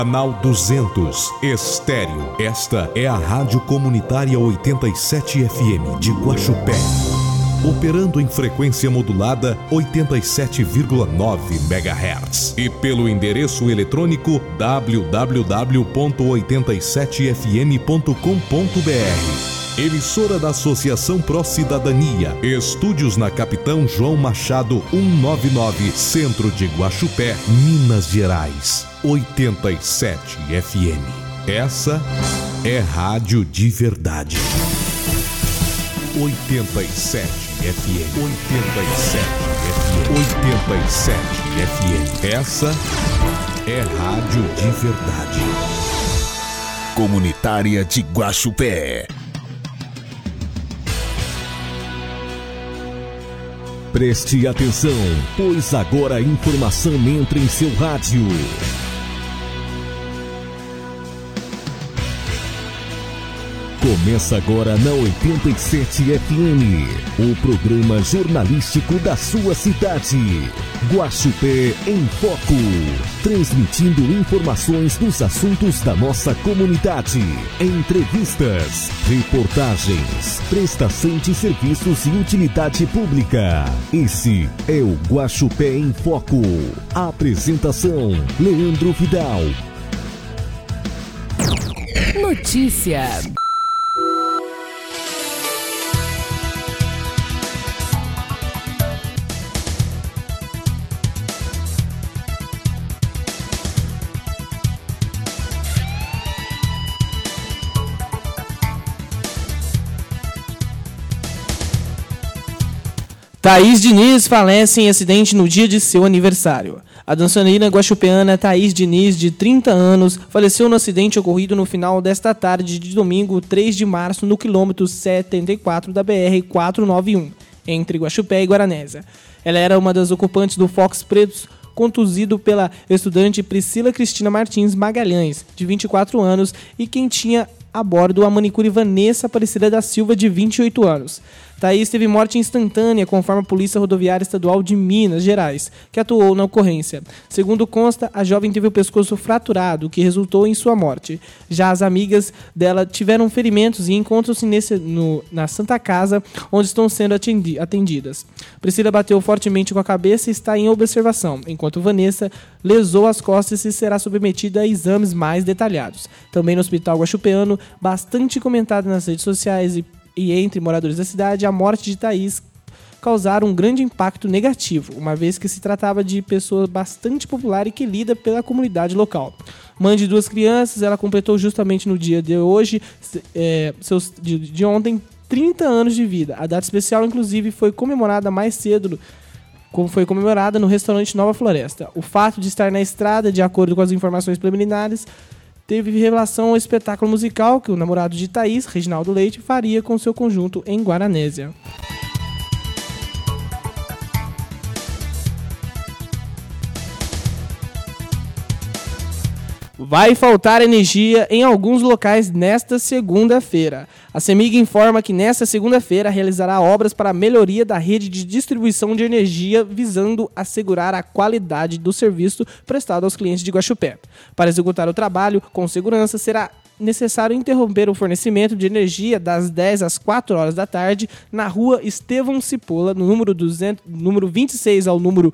Canal 200, Estéreo. Esta é a Rádio Comunitária 87 FM de Guaxupé. Operando em frequência modulada 87,9 MHz. E pelo endereço eletrônico www.87fm.com.br. Emissora da Associação Pró Cidadania. Estúdios na Capitão João Machado 199, Centro de Guaxupé, Minas Gerais. 87 FM. Essa é rádio de verdade. 87 FM. 87 FM. 87 FM. Essa é rádio de verdade. Comunitária de Guaxupé. Preste atenção, pois agora a informação entra em seu rádio. Começa agora na 87 FM, o programa jornalístico da sua cidade. Guaxupé em Foco, transmitindo informações dos assuntos da nossa comunidade, entrevistas, reportagens, prestação de serviços e utilidade pública. Esse é o Guaxupé em Foco. Apresentação: Leandro Vidal. Notícia. Thaís Diniz falece em acidente no dia de seu aniversário. A dançarina guaxupeana Thaís Diniz, de 30 anos, faleceu no acidente ocorrido no final desta tarde de domingo, 3 de março, no quilômetro 74 da BR-491, entre Guaxupé e Guaranésia. Ela era uma das ocupantes do Fox Pretos, conduzido pela estudante Priscila Cristina Martins Magalhães, de 24 anos, e quem tinha a bordo a manicure Vanessa Aparecida da Silva, de 28 anos. Thaís teve morte instantânea, conforme a Polícia Rodoviária Estadual de Minas Gerais, que atuou na ocorrência. Segundo consta, a jovem teve o pescoço fraturado, o que resultou em sua morte. Já as amigas dela tiveram ferimentos e encontram-se na Santa Casa, onde estão sendo atendidas. Priscila bateu fortemente com a cabeça e está em observação, enquanto Vanessa lesou as costas e será submetida a exames mais detalhados. Também no Hospital Guaxupeano, bastante comentada nas redes sociais e entre moradores da cidade, a morte de Thaís causaram um grande impacto negativo, uma vez que se tratava de pessoa bastante popular e querida pela comunidade local. Mãe de 2 crianças, ela completou justamente no dia de hoje, de ontem, 30 anos de vida. A data especial, inclusive, foi comemorada mais cedo, como foi comemorada no restaurante Nova Floresta. O fato de estar na estrada, de acordo com as informações preliminares, teve relação ao espetáculo musical que o namorado de Thaís, Reginaldo Leite, faria com seu conjunto em Guaranésia. Vai faltar energia em alguns locais nesta segunda-feira. A CEMIG informa que nesta segunda-feira realizará obras para a melhoria da rede de distribuição de energia, visando assegurar a qualidade do serviço prestado aos clientes de Guaxupé. Para executar o trabalho com segurança, será necessário interromper o fornecimento de energia das 10 às 4 horas da tarde na rua Estevão Cipolla, no número 26 ao número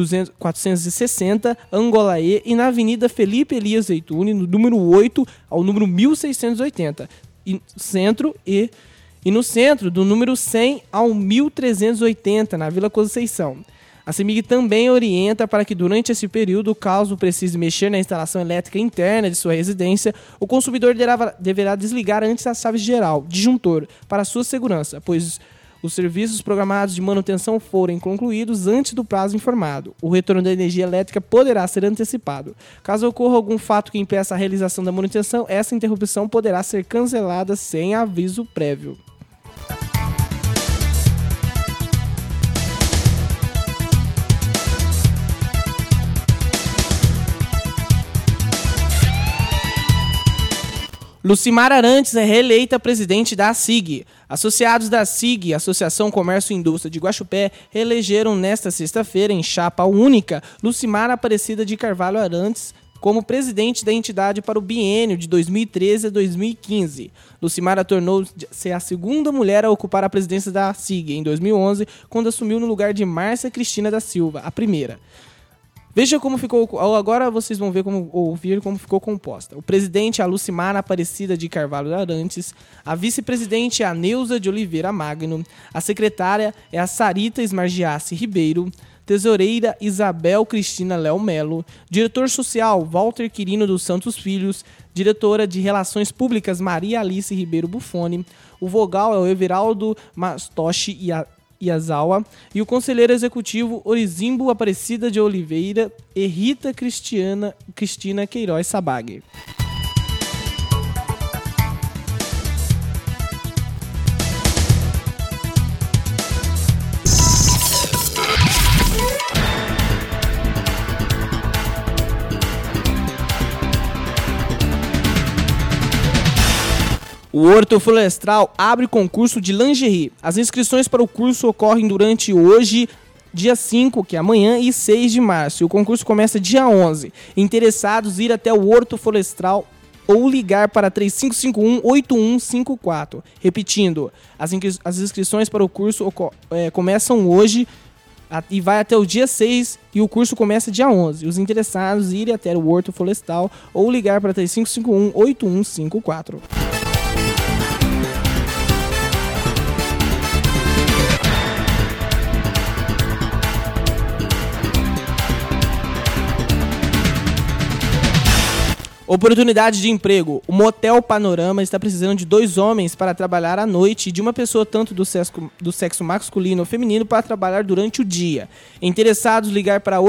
460, Angolaê, e na Avenida Felipe Elias Zeituni, no número 8 ao número 1680, e no centro, do número 100 ao 1380, na Vila Conceição. A CEMIG também orienta para que durante esse período, caso precise mexer na instalação elétrica interna de sua residência, o consumidor deverá desligar antes a chave geral, disjuntor, para sua segurança, pois os serviços programados de manutenção forem concluídos antes do prazo informado. O retorno da energia elétrica poderá ser antecipado. Caso ocorra algum fato que impeça a realização da manutenção, essa interrupção poderá ser cancelada sem aviso prévio. Lucimar Arantes é reeleita presidente da ACIG. Associados da ACIG, Associação Comércio e Indústria de Guaxupé, reelegeram nesta sexta-feira, em chapa única, Lucimar Aparecida de Carvalho Arantes como presidente da entidade para o biênio de 2013 a 2015. Lucimara tornou-se a segunda mulher a ocupar a presidência da SIG em 2011, quando assumiu no lugar de Márcia Cristina da Silva, a primeira. Veja como ficou. Agora vocês vão ouvir como ficou composta. O presidente é a Lucimara Aparecida de Carvalho Arantes. A vice-presidente é a Neuza de Oliveira Magno. A secretária é a Sarita Esmargiassi Ribeiro. Tesoureira Isabel Cristina Léo Melo. Diretor social Walter Quirino dos Santos Filhos. Diretora de Relações Públicas Maria Alice Ribeiro Buffoni. O vogal é o Everaldo Mastoshi Iazawa, e o conselheiro executivo Orizimbo Aparecida de Oliveira e Rita Cristina Queiroz Sabag. O Horto Florestal abre concurso de lingerie. As inscrições para o curso ocorrem durante hoje, dia 5, que é amanhã, e 6 de março. E o concurso começa dia 11. Interessados, ir até o Horto Florestal ou ligar para 3551-8154. Repetindo, as inscrições para o curso começam hoje e vai até o dia 6 e o curso começa dia 11. Os interessados, irem até o Horto Florestal ou ligar para 3551-8154. Oportunidade de emprego. O Motel Panorama está precisando de 2 homens para trabalhar à noite e de uma pessoa tanto do sexo masculino ou feminino para trabalhar durante o dia. Interessados, ligar para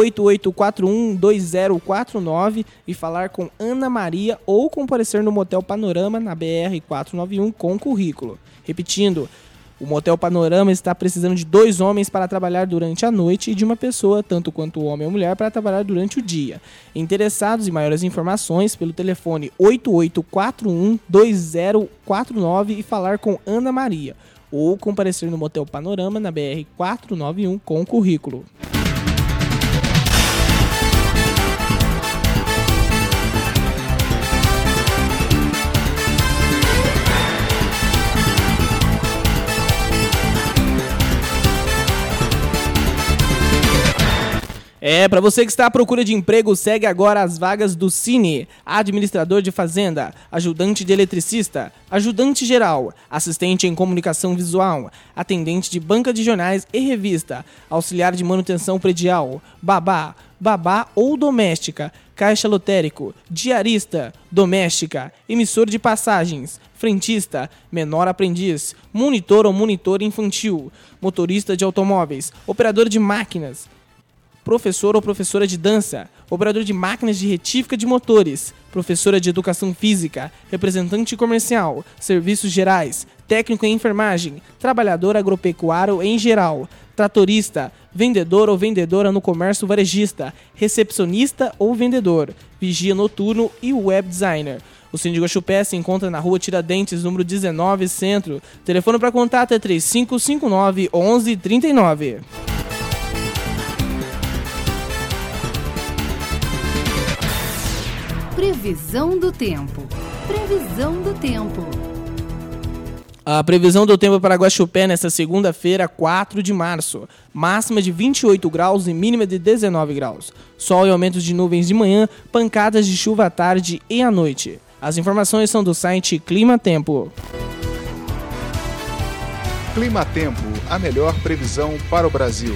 8841-2049 e falar com Ana Maria ou comparecer no Motel Panorama na BR-491 com currículo. Repetindo, o Motel Panorama está precisando de 2 homens para trabalhar durante a noite e de uma pessoa, tanto quanto homem ou mulher, para trabalhar durante o dia. Interessados e maiores informações pelo telefone 8841-2049 e falar com Ana Maria, ou comparecer no Motel Panorama na BR-491 com currículo. Para você que está à procura de emprego, segue agora as vagas do Cine: administrador de fazenda, ajudante de eletricista, ajudante geral, assistente em comunicação visual, atendente de banca de jornais e revista, auxiliar de manutenção predial, babá ou doméstica, caixa lotérico, diarista, doméstica, emissor de passagens, frentista, menor aprendiz, monitor ou monitor infantil, motorista de automóveis, operador de máquinas, professor ou professora de dança, operador de máquinas de retífica de motores, professora de educação física, representante comercial, serviços gerais, técnico em enfermagem, trabalhador agropecuário em geral, tratorista, vendedor ou vendedora no comércio varejista, recepcionista ou vendedor, vigia noturno e web designer. O Cine de Guaxupé se encontra na rua Tiradentes, número 19, Centro. Telefone para contato é 3559-1139. Previsão do tempo. Previsão do tempo. A previsão do tempo para Guaxupé nesta segunda-feira, 4 de março. Máxima de 28 graus e mínima de 19 graus. Sol e aumentos de nuvens de manhã, pancadas de chuva à tarde e à noite. As informações são do site Clima Tempo. Clima Tempo, a melhor previsão para o Brasil.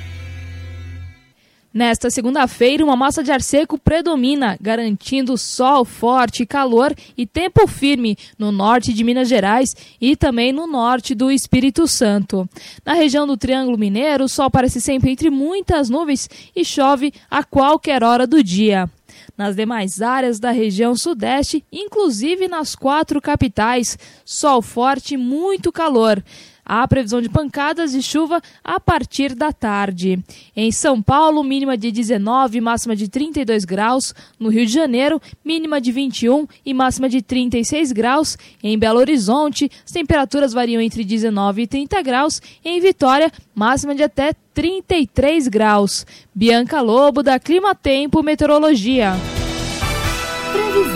Nesta segunda-feira, uma massa de ar seco predomina, garantindo sol forte, calor e tempo firme no norte de Minas Gerais e também no norte do Espírito Santo. Na região do Triângulo Mineiro, o sol aparece sempre entre muitas nuvens e chove a qualquer hora do dia. Nas demais áreas da região sudeste, inclusive nas 4 capitais, sol forte e muito calor. Há previsão de pancadas de chuva a partir da tarde. Em São Paulo, mínima de 19 e máxima de 32 graus. No Rio de Janeiro, mínima de 21 e máxima de 36 graus. Em Belo Horizonte, as temperaturas variam entre 19 e 30 graus. Em Vitória, máxima de até 33 graus. Bianca Lobo, da Clima Tempo Meteorologia.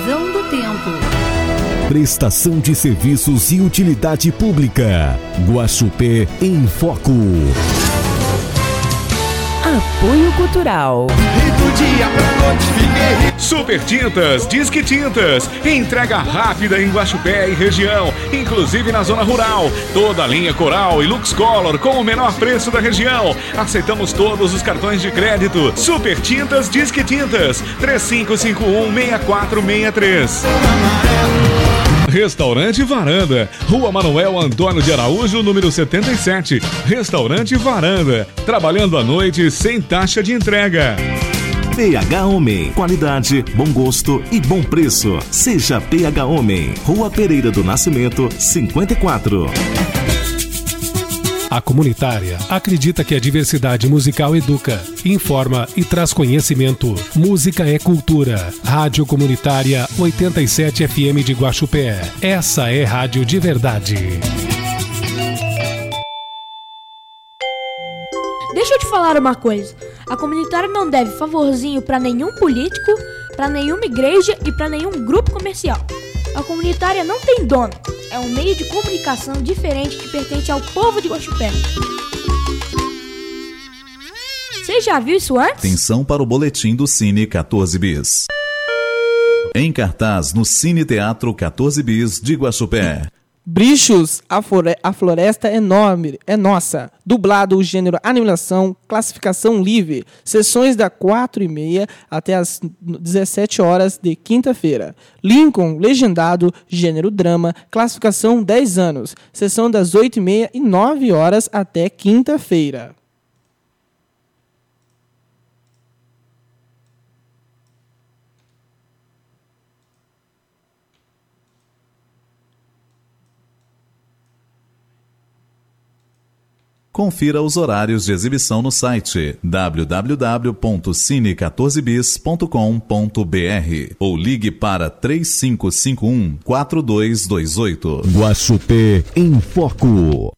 Previsão do tempo. Prestação de serviços e utilidade pública. Guaxupé em Foco. Apoio Cultural. Super Tintas, Disque Tintas. Entrega rápida em Guaxupé e região, inclusive na zona rural. Toda a linha Coral e Lux Color com o menor preço da região. Aceitamos todos os cartões de crédito. Super Tintas, Disque Tintas. 3551-6463. Restaurante Varanda, Rua Manuel Antônio de Araújo, número 77. Restaurante Varanda, trabalhando à noite sem taxa de entrega. PH Homem, qualidade, bom gosto e bom preço. Seja PH Homem, Rua Pereira do Nascimento, 54. A Comunitária acredita que a diversidade musical educa, informa e traz conhecimento. Música é cultura. Rádio Comunitária 87 FM de Guaxupé. Essa é rádio de verdade. Deixa eu te falar uma coisa. A Comunitária não deve favorzinho para nenhum político, para nenhuma igreja e para nenhum grupo comercial. A Comunitária não tem dono. É um meio de comunicação diferente que pertence ao povo de Guaxupé. Você já viu isso antes? Atenção para o boletim do Cine 14 Bis. Em cartaz no Cine Teatro 14 Bis de Guaxupé. Brichos, a floresta é nossa. Dublado o gênero animação, classificação livre. Sessões das 4h30 até as 17 horas de quinta-feira. Lincoln, legendado, gênero drama, classificação 10 anos. Sessão das 8h30 e 9 horas até quinta-feira. Confira os horários de exibição no site www.cine14bis.com.br ou ligue para 3551-4228. Guaxupé em Foco.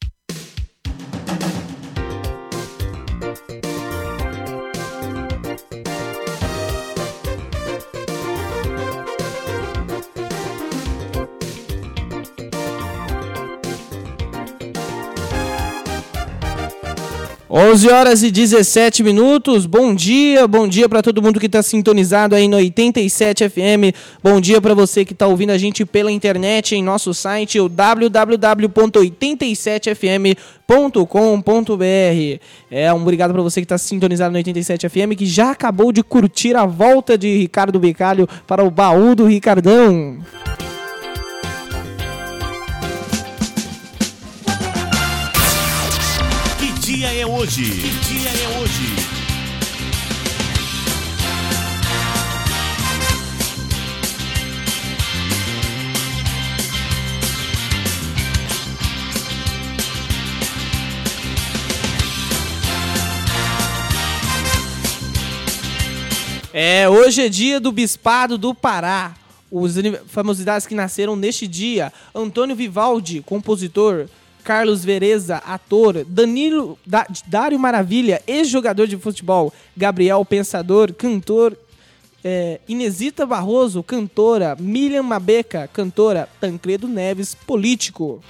Onze horas e 17 minutos, bom dia para todo mundo que está sintonizado aí no 87 FM, bom dia para você que está ouvindo a gente pela internet em nosso site, o www.87fm.com.br. Obrigado para você que está sintonizado no 87 FM, que já acabou de curtir a volta de Ricardo Becalho para o baú do Ricardão. Que dia é hoje? Que dia é hoje? Hoje é dia do Bispado do Pará. Os famosidades que nasceram neste dia: Antônio Vivaldi, compositor; Carlos Vereza, ator; Dário Maravilha, ex-jogador de futebol; Gabriel Pensador, cantor; Inesita Barroso, cantora; Miriam Mabeca, cantora; Tancredo Neves, político.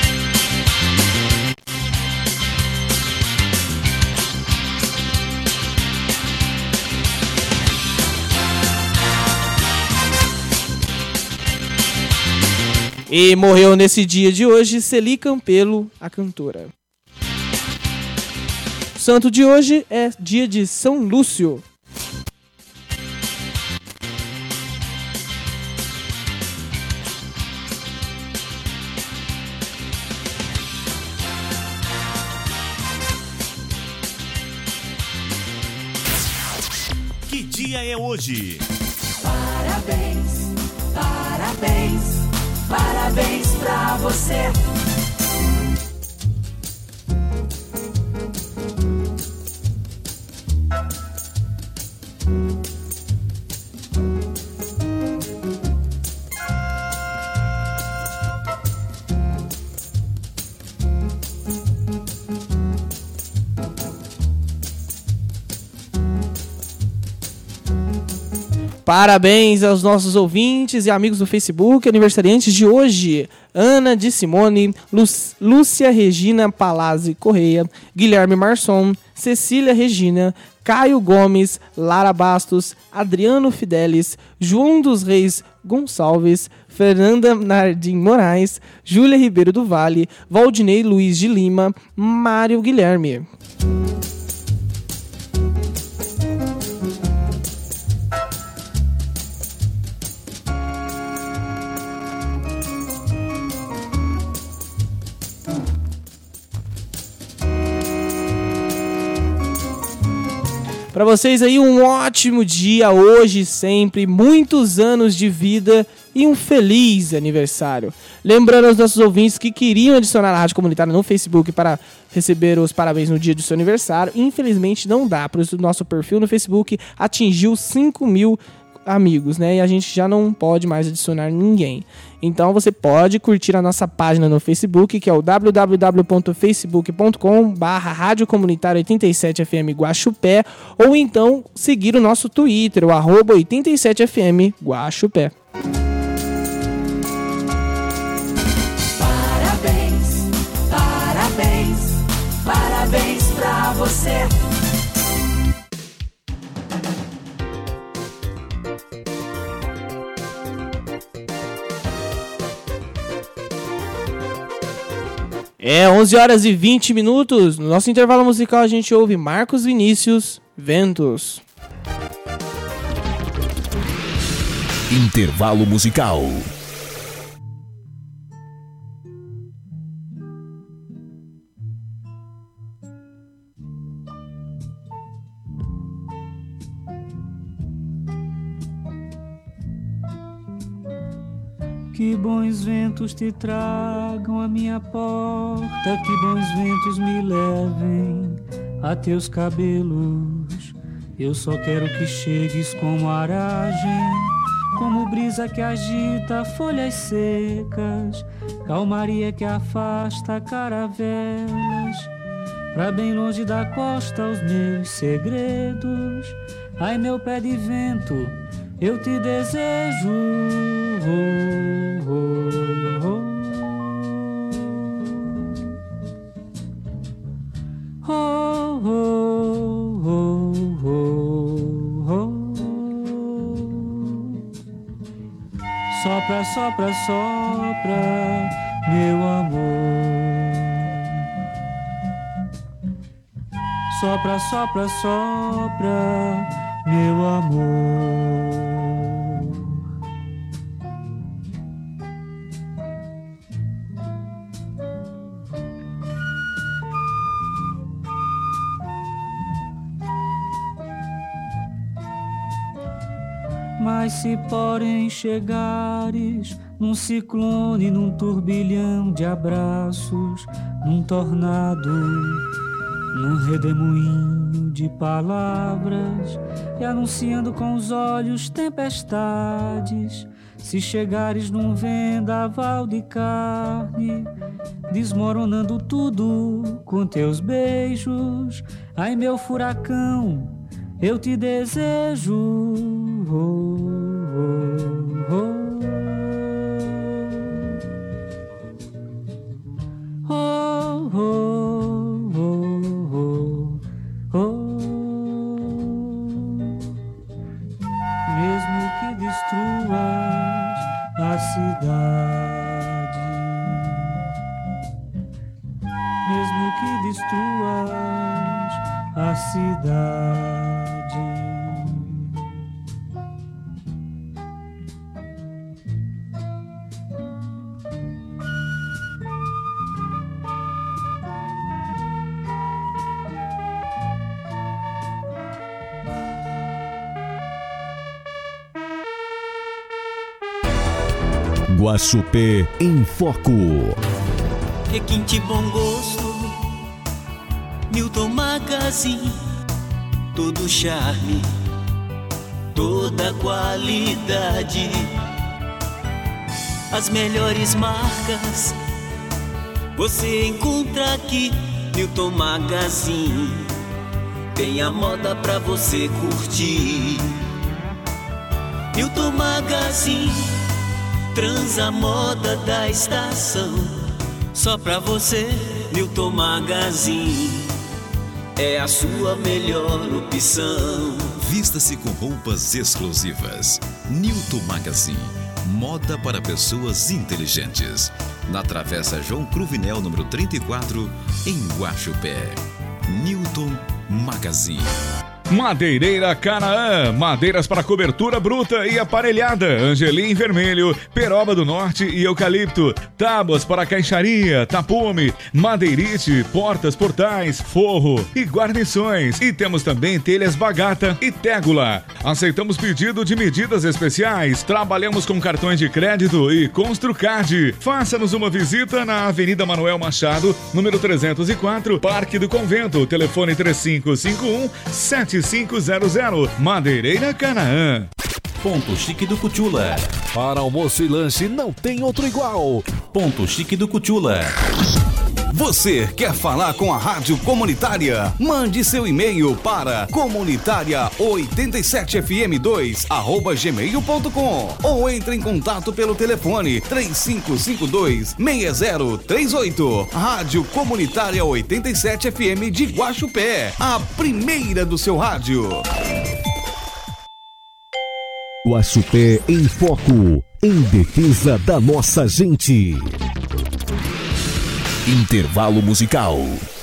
E morreu nesse dia de hoje Celi Campelo, a cantora. O santo de hoje é dia de São Lúcio. Que dia é hoje? Parabéns, parabéns. Parabéns pra você. Parabéns aos nossos ouvintes e amigos do Facebook, aniversariantes de hoje. Ana de Simone, Lúcia Regina Palazzi Correia, Guilherme Marçom, Cecília Regina, Caio Gomes, Lara Bastos, Adriano Fidelis, João dos Reis Gonçalves, Fernanda Nardim Moraes, Júlia Ribeiro do Vale, Valdinei Luiz de Lima, Mário Guilherme. Para vocês aí um ótimo dia hoje e sempre, muitos anos de vida e um feliz aniversário. Lembrando aos nossos ouvintes que queriam adicionar a Rádio Comunitária no Facebook para receber os parabéns no dia do seu aniversário, infelizmente não dá, por isso o nosso perfil no Facebook atingiu 5.000 amigos, né? E a gente já não pode mais adicionar ninguém. Então você pode curtir a nossa página no Facebook, que é o www.facebook.com/Rádio Comunitária 87FM Guaxupé, ou então seguir o nosso Twitter, o @87FM Guaxupé. Parabéns, parabéns, parabéns pra você. É 11 horas e 20 minutos. No nosso intervalo musical a gente ouve Marcos Vinícius, Ventos. Intervalo musical. Que bons ventos te tragam à minha porta, que bons ventos me levem a teus cabelos. Eu só quero que chegues como aragem, como brisa que agita folhas secas, calmaria que afasta caravelas, pra bem longe da costa os meus segredos. Ai, meu pé de vento, eu te desejo. Sopra, sopra, sopra, meu amor. Sopra, sopra, sopra, meu amor. Mas se porém chegares num ciclone, num turbilhão de abraços, num tornado, num redemoinho de palavras, e anunciando com os olhos tempestades, se chegares num vendaval de carne, desmoronando tudo com teus beijos, ai meu furacão, eu te desejo. Mesmo que destruas a cidade, mesmo que destruas a cidade. Guaxupé em Foco. Requinte bom gosto, Milton Magazine, todo charme, toda qualidade, as melhores marcas você encontra aqui. Milton Magazine, tem a moda pra você curtir. Newton Magazine, Transamoda da estação. Só pra você, Newton Magazine, é a sua melhor opção. Vista-se com roupas exclusivas. Newton Magazine, moda para pessoas inteligentes. Na Travessa João Cruvinel, número 34, em Guaxupé. Newton Magazine. Madeireira Canaã, madeiras para cobertura bruta e aparelhada, angelim vermelho, peroba do norte e eucalipto, tábuas para caixaria, tapume, madeirite, portas, portais, forro e guarnições. E temos também telhas bagata e tégula. Aceitamos pedido de medidas especiais, trabalhamos com cartões de crédito e Construcard. Faça-nos uma visita na Avenida Manuel Machado, número 304, Parque do Convento, telefone 3551-7500. Madeireira Canaã. Ponto Chique do Cutiula. Para almoço e lanche não tem outro igual. Ponto Chique do Cutiula. Você quer falar com a Rádio Comunitária? Mande seu e-mail para comunitaria87fm2@gmail.com ou entre em contato pelo telefone 3552-6038. Rádio Comunitária 87 FM de Guaxupé, a primeira do seu rádio. Guaxupé em Foco, em defesa da nossa gente. Intervalo musical.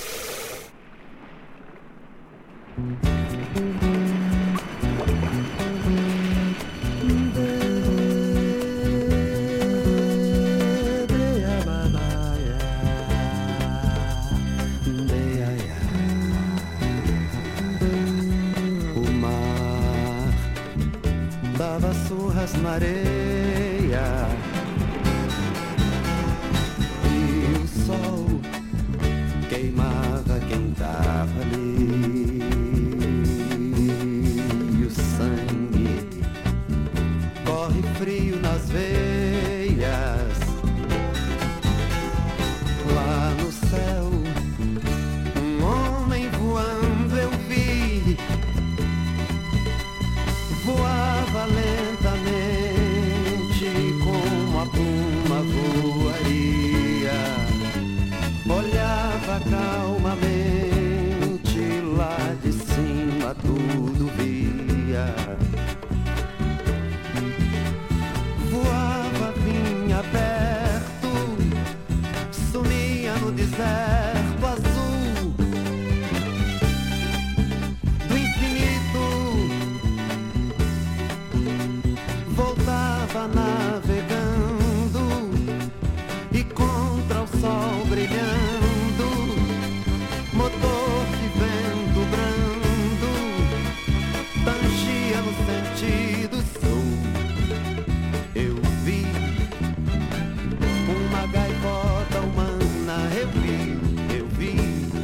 O mar dava surras na areia e o sol queimava quem tava ali, e o sangue corre frio nas veias. Lá no céu um homem voando eu vi, voava lentamente como a pluma voaria, olhava calmamente, lá de cima tudo via. Voava, vinha perto, sumia no deserto azul do infinito, voltava navegando e contra o sol brilhando, motor de vento brando, tangia no sentido sul. Eu vi uma gaivota humana, eu vi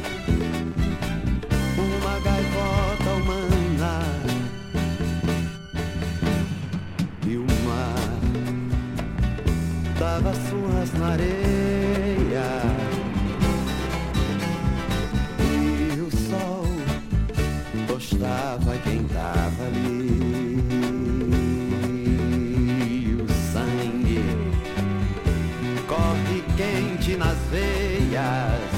uma gaivota humana, e o mar dava surras na areia e o sol tostava quem tava ali, e o sangue corre quente nas veias.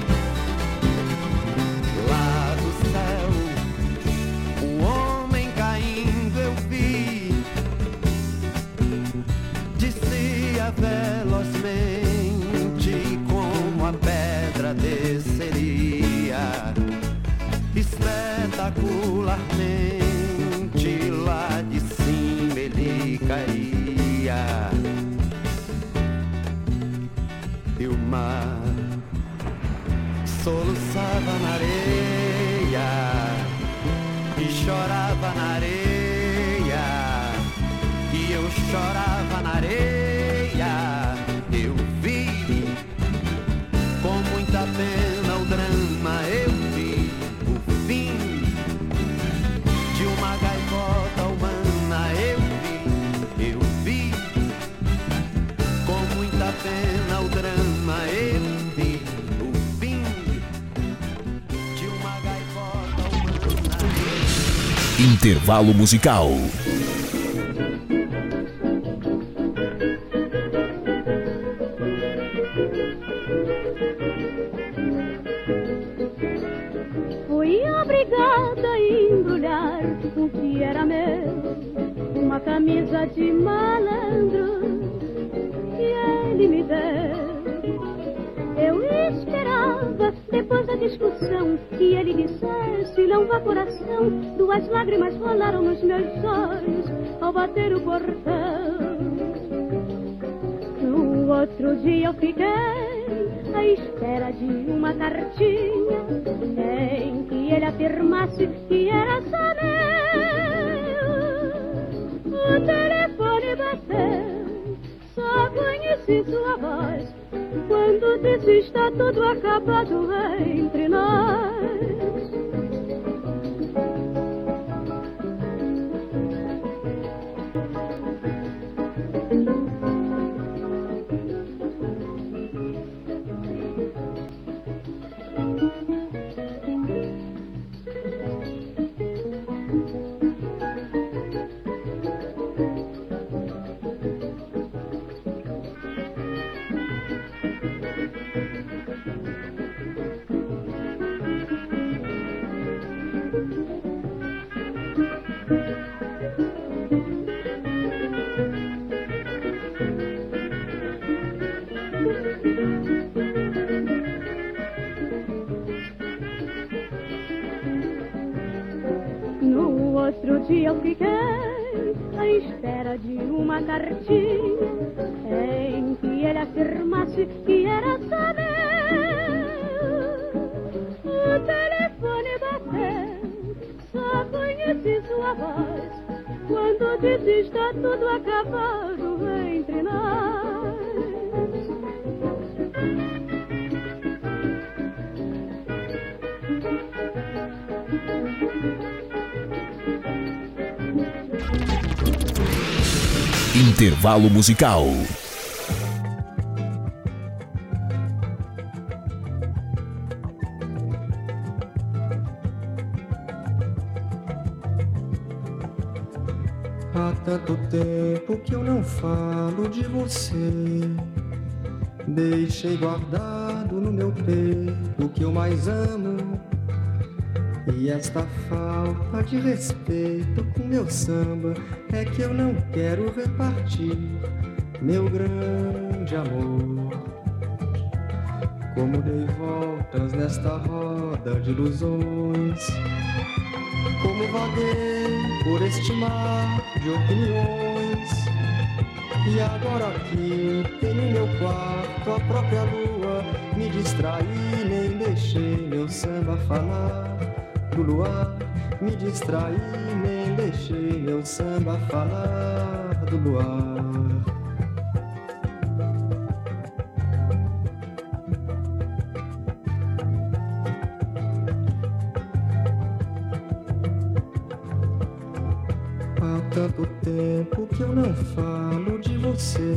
Lá do céu o homem caindo eu vi, descia velozmente como a pedra desceria, espetacularmente lá de cima ele caía, e o mar soluçava na areia e chorava na areia, e eu chorava na areia. Eu vi com muita pena o drama, eu vi o fim de uma gaivota humana, eu vi com muita pena o drama, eu vi o fim de uma gaivota humana. Intervalo musical. fama de malandro que ele me deu. Eu esperava, depois da discussão, que ele dissesse: não vá coração. 2 lágrimas rolaram nos meus olhos ao bater o portão. No outro dia eu fiquei à espera de uma cartinha em que ele afirmasse que era só meu. O telefone bateu, só conheci sua voz quando disse: está tudo acabado entre nós. Outro dia eu fiquei à espera de uma cartinha em que ele afirmasse que era só meu. O telefone bateu, só conheci sua voz quando disse: está tudo acabado entre nós. Intervalo musical. Há tanto tempo que eu não falo de você. Deixei guardado no meu peito o que eu mais amo. E esta falta de respeito com meu samba é que eu não quero repartir meu grande amor. Como dei voltas nesta roda de ilusões, como vaguei por este mar de opiniões. E agora aqui tenho meu quarto, a própria lua, me distraí, nem deixei meu samba falar do luar, me distraí, nem deixei meu samba falar do luar. Há tanto tempo que eu não falo de você.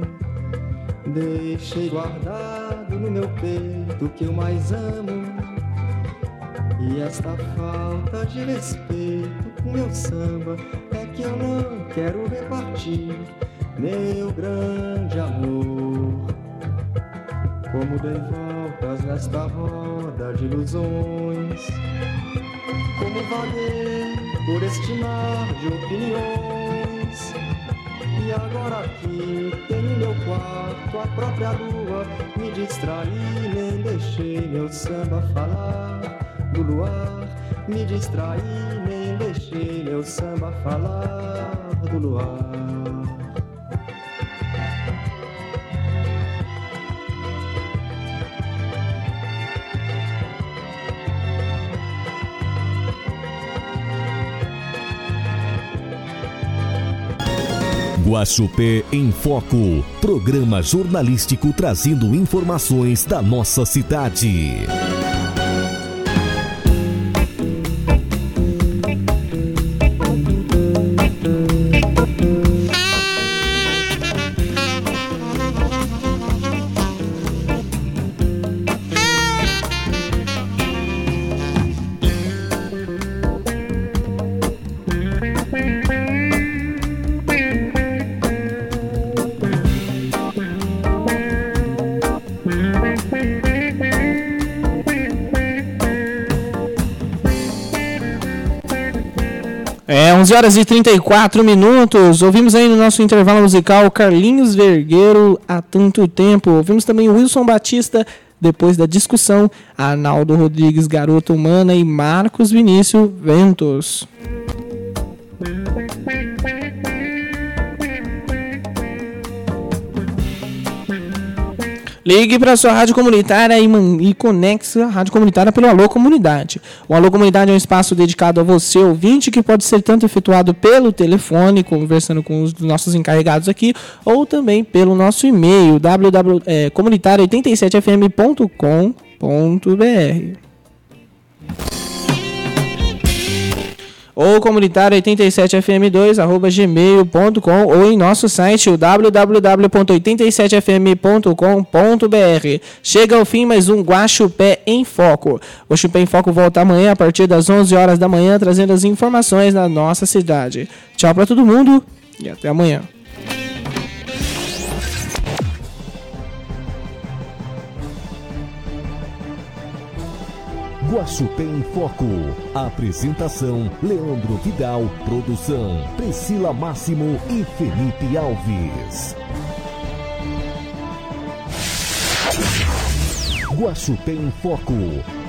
Deixei guardado no meu peito o que eu mais amo. E esta falta de respeito com meu samba é que eu não quero repartir meu grande amor. Como dei voltas nesta roda de ilusões, como vaguei por este mar de opiniões. E agora aqui tenho meu quarto, a própria lua, me distraí, nem deixei meu samba falar do luar, me distraí, nem deixei meu samba falar do luar. Guaxupé em Foco, programa jornalístico trazendo informações da nossa cidade. 11h34. Ouvimos aí no nosso intervalo musical Carlinhos Vergueiro, Há Tanto Tempo. Ouvimos também Wilson Batista, Depois da Discussão, Arnaldo Rodrigues, Garota Humana e Marcos Vinícius, Ventos. Ligue para a sua rádio comunitária e conecte a rádio comunitária pelo Alô Comunidade. O Alô Comunidade é um espaço dedicado a você, ouvinte, que pode ser tanto efetuado pelo telefone, conversando com os nossos encarregados aqui, ou também pelo nosso e-mail, www.comunitário87fm.com.br. ou comunitário87fm2@gmail.com ou em nosso site o www.87fm.com.br. Chega ao fim mais um Guaxupé em Foco. O Guaxupé em Foco volta amanhã a partir das 11 horas da manhã, trazendo as informações da nossa cidade. Tchau para todo mundo e até amanhã. Guaxupé em Foco. Apresentação: Leandro Vidal. Produção: Priscila Máximo e Felipe Alves. Guaxupé em Foco.